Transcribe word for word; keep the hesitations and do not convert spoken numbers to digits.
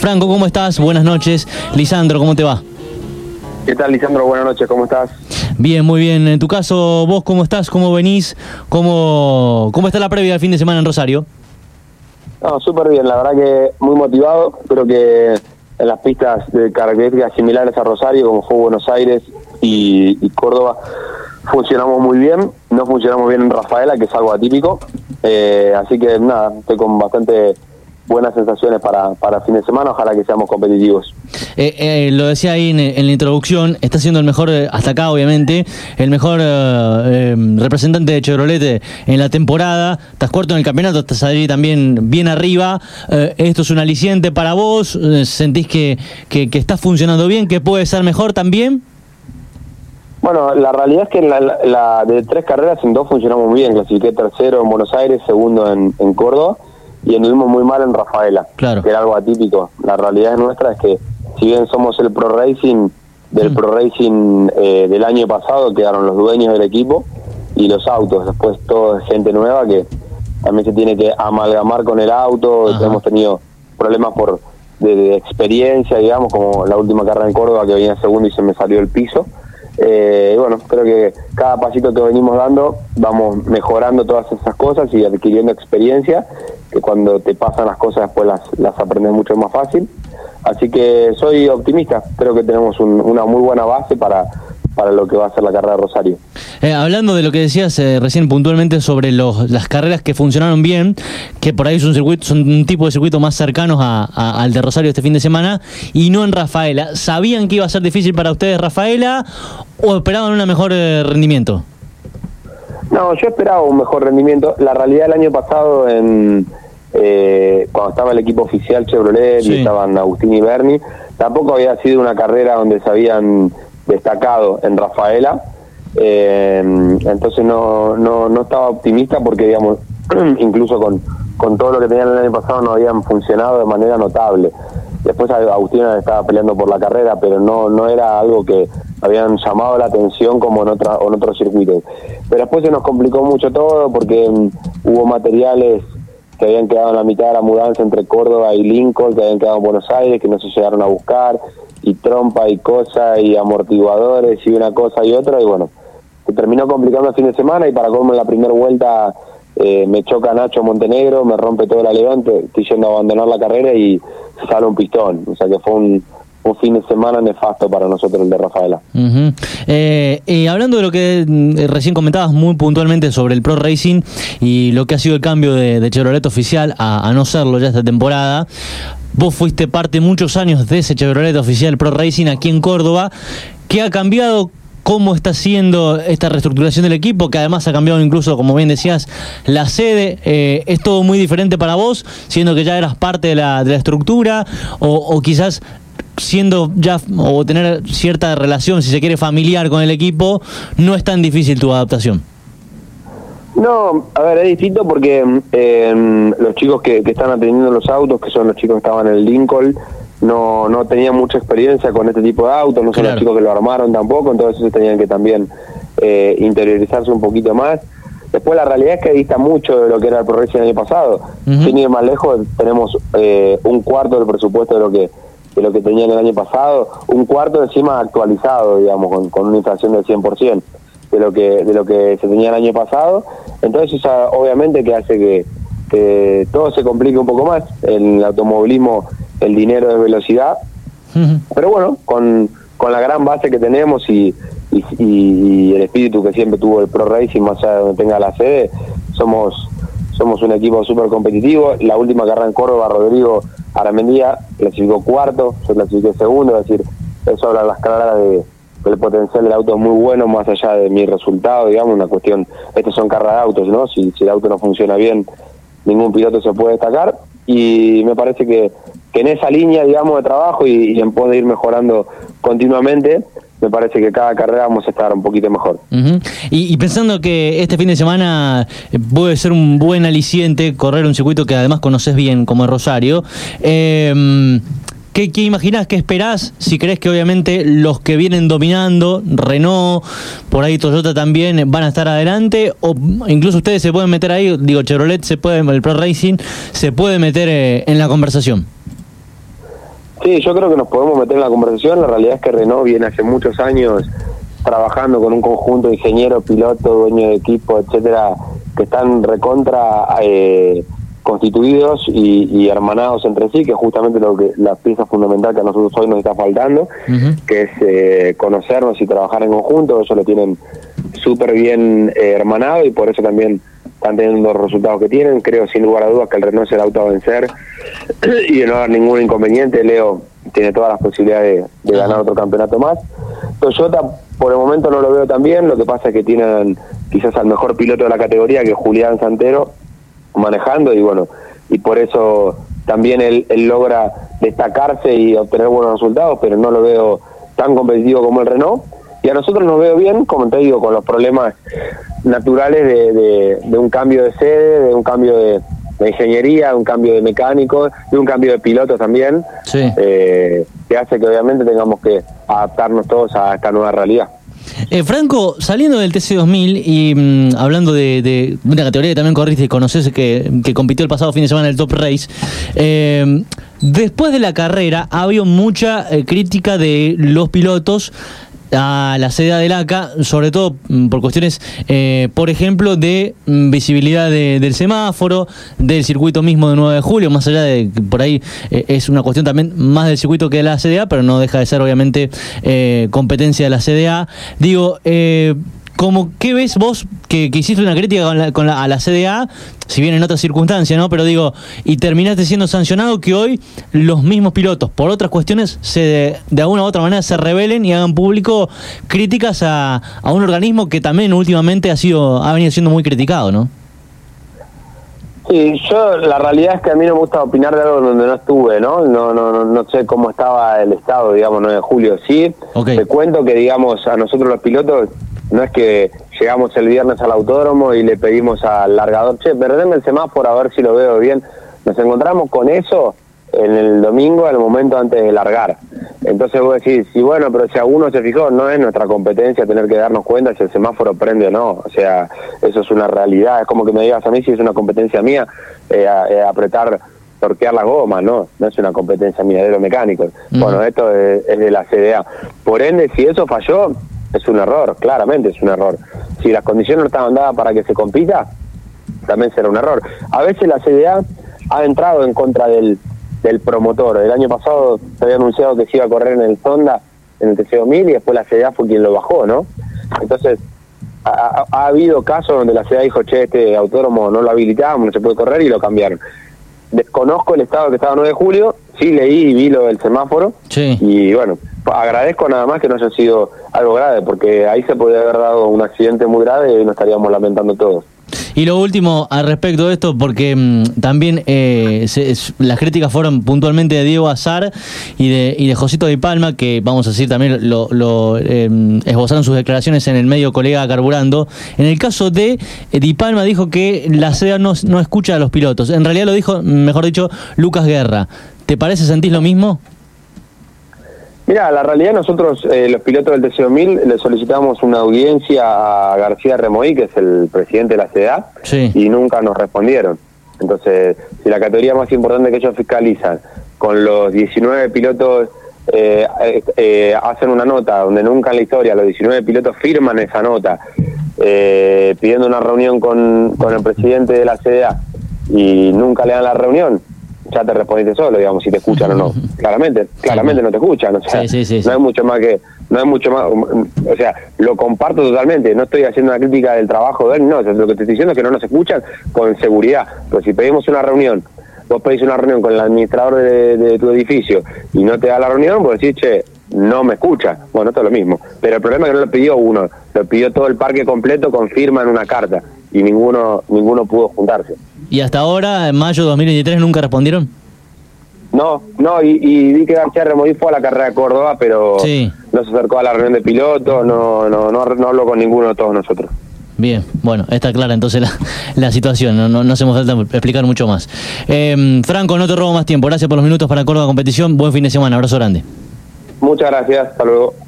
Franco, ¿cómo estás? Buenas noches. Lisandro, ¿cómo te va? ¿Qué tal, Lisandro? Buenas noches, ¿cómo estás? Bien, muy bien. En tu caso, ¿vos cómo estás? ¿Cómo venís? ¿Cómo, cómo está la previa del fin de semana en Rosario? No, súper bien, la verdad que muy motivado. Creo que en las pistas de características similares a Rosario, como fue Buenos Aires y, y Córdoba, funcionamos muy bien. No funcionamos bien en Rafaela, que es algo atípico. Eh, así que nada, estoy con bastante buenas sensaciones para, para fin de semana. Ojalá que seamos competitivos. Eh, eh, lo decía ahí en, en la introducción, está siendo el mejor, eh, hasta acá obviamente, el mejor eh, eh, representante de Chevrolet en la temporada. Estás cuarto en el campeonato, estás allí también bien arriba. Eh, esto es un aliciente para vos. Eh, ¿Sentís que, que, que está funcionando bien, que puede ser mejor también? Bueno, la realidad es que en la, la, la de tres carreras en dos funcionamos muy bien. Clasifiqué tercero en Buenos Aires, segundo en, en Córdoba, y anduvimos muy mal en Rafaela, claro, que era algo atípico. La realidad nuestra es que, si bien somos el Pro Racing del mm. Pro Racing eh, del año pasado, quedaron los dueños del equipo y los autos. Después todo es gente nueva que también se tiene que amalgamar con el auto. Ajá. Hemos tenido problemas por de, de experiencia, digamos, como la última carrera en Córdoba, que venía segundo y se me salió el piso. Eh, bueno, creo que cada pasito que venimos dando vamos mejorando todas esas cosas y adquiriendo experiencia, que cuando te pasan las cosas después las, las aprendes mucho más fácil. Así que soy optimista, creo que tenemos un, una muy buena base para, para lo que va a ser la carrera de Rosario. Eh, hablando de lo que decías eh, recién puntualmente sobre los, las carreras que funcionaron bien, que por ahí son, circuito, son un tipo de circuito más cercanos a, a, al de Rosario este fin de semana, y no en Rafaela. ¿Sabían que iba a ser difícil para ustedes Rafaela o esperaban un mejor eh, rendimiento? No, yo esperaba un mejor rendimiento. La realidad, el año pasado, en eh, cuando estaba el equipo oficial Chevrolet, sí, y estaban Agustín y Berni, tampoco había sido una carrera donde se habían destacado en Rafaela. Eh, entonces no, no no estaba optimista porque, digamos, incluso con, con todo lo que tenían el año pasado no habían funcionado de manera notable. Después Agustín estaba peleando por la carrera, pero no no era algo que habían llamado la atención como en, otra, en otros circuitos. Pero después se nos complicó mucho todo porque um, hubo materiales que habían quedado en la mitad de la mudanza entre Córdoba y Lincoln, que habían quedado en Buenos Aires, que no se llegaron a buscar, y trompa y cosa, y amortiguadores, y una cosa y otra, y bueno, se terminó complicando el fin de semana, y para colmo en la primera vuelta eh, me choca Nacho Montenegro, me rompe todo el alerón, estoy yendo a abandonar la carrera y sale un pistón. O sea que fue un, un fin de semana nefasto para nosotros el de Rafaela. Uh-huh. eh, y hablando de lo que eh, recién comentabas muy puntualmente sobre el Pro Racing y lo que ha sido el cambio de, de Chevrolet oficial a, a no serlo ya esta temporada, vos fuiste parte muchos años de ese Chevrolet oficial Pro Racing aquí en Córdoba. ¿Qué ha cambiado? ¿Cómo está siendo esta reestructuración del equipo? Que además ha cambiado incluso, como bien decías, la sede. Eh, ¿Es todo muy diferente para vos, siendo que ya eras parte de la, de la estructura? O, o quizás siendo ya, o tener cierta relación, si se quiere, familiar con el equipo, no es tan difícil tu adaptación? No, a ver, es distinto porque eh, los chicos que, que están atendiendo los autos, que son los chicos que estaban en el Lincoln, no no tenían mucha experiencia con este tipo de autos, no son, claro, los chicos que lo armaron tampoco, entonces ellos tenían que también eh, interiorizarse un poquito más. Después la realidad es que dista mucho de lo que era el Pro Racing el año pasado. Uh-huh. Sin ir más lejos, tenemos eh, un cuarto del presupuesto de lo que de lo que tenían el año pasado, un cuarto encima actualizado, digamos, con, con una inflación del cien por ciento de lo que de lo que se tenía el año pasado. Entonces eso obviamente que hace que, que todo se complique un poco más. En el automovilismo el dinero es velocidad, uh-huh, pero bueno, con, con la gran base que tenemos y, y, y el espíritu que siempre tuvo el Pro Racing, más allá de donde tenga la sede, somos somos un equipo súper competitivo. La última carrera en Córdoba, Rodrigo Aramendía clasificó cuarto, yo clasifiqué segundo, es decir, eso habla a las claras de el potencial del auto es muy bueno, más allá de mi resultado, digamos, una cuestión, estos son carreras de autos, ¿no? Si, si el auto no funciona bien, ningún piloto se puede destacar, y me parece que, que en esa línea, digamos, de trabajo y, y en poder ir mejorando continuamente, me parece que cada carrera vamos a estar un poquito mejor. Uh-huh. Y, y pensando que este fin de semana puede ser un buen aliciente, correr un circuito que además conoces bien como es Rosario, eh, ¿Qué, ¿Qué imaginás, qué esperás? Si crees que obviamente los que vienen dominando, Renault, por ahí Toyota también, van a estar adelante, o incluso ustedes se pueden meter ahí, digo, Chevrolet se puede, el Pro Racing se puede meter eh, en la conversación. Sí, yo creo que nos podemos meter en la conversación. La realidad es que Renault viene hace muchos años trabajando con un conjunto de ingenieros, pilotos, dueños de equipo, etcétera, que están recontra eh, constituidos y, y hermanados entre sí, que es justamente lo que la pieza fundamental que a nosotros hoy nos está faltando, uh-huh. que es eh, conocernos y trabajar en conjunto. Ellos lo tienen súper bien eh, hermanado y por eso también están teniendo los resultados que tienen. Creo sin lugar a dudas que el Renault es el auto a vencer y de no haber ningún inconveniente. Leo tiene todas las posibilidades de, de ganar otro campeonato más. Toyota por el momento no lo veo tan bien, lo que pasa es que tienen quizás al mejor piloto de la categoría, que es Julián Santero, manejando, y bueno, y por eso también él, él logra destacarse y obtener buenos resultados, pero no lo veo tan competitivo como el Renault. Y a nosotros nos veo bien, como te digo, con los problemas naturales de, de, de un cambio de sede, de un cambio de, de ingeniería, de un cambio de mecánicos, de un cambio de pilotos también, sí. eh, que hace que obviamente tengamos que adaptarnos todos a esta nueva realidad. Eh, Franco, saliendo del T C dos mil y mmm, hablando de, de una categoría que también corriste y conoces, que, que compitió el pasado fin de semana en el Top Race, eh, después de la carrera ha habido mucha eh, crítica de los pilotos a la C D A del A C A, sobre todo por cuestiones, eh, por ejemplo, de visibilidad de, del semáforo, del circuito mismo de nueve de julio, más allá de que por ahí eh, es una cuestión también más del circuito que de la C D A, pero no deja de ser obviamente eh, competencia de la C D A. Digo, eh, como, ¿qué ves vos que, que hiciste una crítica con la, con la, a la C D A, si bien en otras circunstancias, ¿no? Pero digo, y terminaste siendo sancionado, que hoy los mismos pilotos, por otras cuestiones, se de, de alguna u otra manera se rebelen y hagan público críticas a, a un organismo que también últimamente ha sido ha venido siendo muy criticado, ¿no? Sí, yo la realidad es que a mí no me gusta opinar de algo donde no estuve, ¿no? No no no, no sé cómo estaba el estado, digamos, nueve de julio. Sí, okay. Te cuento que, digamos, a nosotros los pilotos no es que llegamos el viernes al autódromo y le pedimos al largador, che, perdeme el semáforo a ver si lo veo bien. Nos encontramos con eso en el domingo, al momento antes de largar. Entonces vos decís, sí, bueno, pero si alguno se fijó, no es nuestra competencia tener que darnos cuenta si el semáforo prende o no. O sea, eso es una realidad. Es como que me digas a mí si es una competencia mía eh, eh, apretar, torquear las gomas, no, no es una competencia mía, de los mecánicos. Uh-huh. Bueno, esto es, es de la C D A. Por ende, si eso falló, es un error, claramente es un error. Si las condiciones no estaban dadas para que se compita, también será un error. A veces la C D A ha entrado en contra del, del promotor. El año pasado se había anunciado que se iba a correr en el Honda, en el T C dos mil, y después la C D A fue quien lo bajó, ¿no? Entonces, ha, ha, ha habido casos donde la C D A dijo, che, este autódromo no lo habilitamos, no se puede correr, y lo cambiaron. Desconozco el estado que estaba nueve de julio, sí leí y vi lo del semáforo, sí. Y bueno, agradezco nada más que no haya sido algo grave, porque ahí se podría haber dado un accidente muy grave y hoy nos estaríamos lamentando todos. Y lo último al respecto de esto, porque mmm, también eh, se, es, las críticas fueron puntualmente de Diego Azar y de, y de Josito Di Palma, que vamos a decir también lo, lo eh, esbozaron sus declaraciones en el medio Colega Carburando. En el caso de eh, Di Palma, dijo que la C D A no, no escucha a los pilotos. En realidad lo dijo, mejor dicho, Lucas Guerra. ¿Te parece, sentís lo mismo? Mira, la realidad nosotros, eh, los pilotos del T C dos mil, le solicitamos una audiencia a García Remoí, que es el presidente de la C D A, sí. Y nunca nos respondieron. Entonces, si la categoría más importante que ellos fiscalizan, con los diecinueve pilotos, eh, eh, eh, hacen una nota donde nunca en la historia los diecinueve pilotos firman esa nota, eh, pidiendo una reunión con, con el presidente de la C D A, y nunca le dan la reunión, ya te respondiste solo, digamos, si te escuchan o no. Claramente, claramente no te escuchan, o sea, sí, sí, sí, no hay mucho más que, no hay mucho más, o sea, lo comparto totalmente, no estoy haciendo una crítica del trabajo de él, no, o sea, lo que te estoy diciendo es que no nos escuchan con seguridad, pero si pedimos una reunión, vos pedís una reunión con el administrador de, de tu edificio y no te da la reunión, pues decís, che, no me escucha, bueno, esto es lo mismo, pero el problema es que no lo pidió uno, lo pidió todo el parque completo con firma en una carta, y ninguno ninguno pudo juntarse. ¿Y hasta ahora, en mayo de dos mil veintitrés, nunca respondieron? No, no, y, y vi que García Remoí fue a la carrera de Córdoba, pero sí. No se acercó a la reunión de pilotos, no, no, no, no habló con ninguno de todos nosotros. Bien, bueno, está clara entonces la, la situación, no, no, no hacemos falta explicar mucho más. Eh, Franco, no te robo más tiempo, gracias por los minutos para Córdoba Competición, buen fin de semana, abrazo grande. Muchas gracias, hasta luego.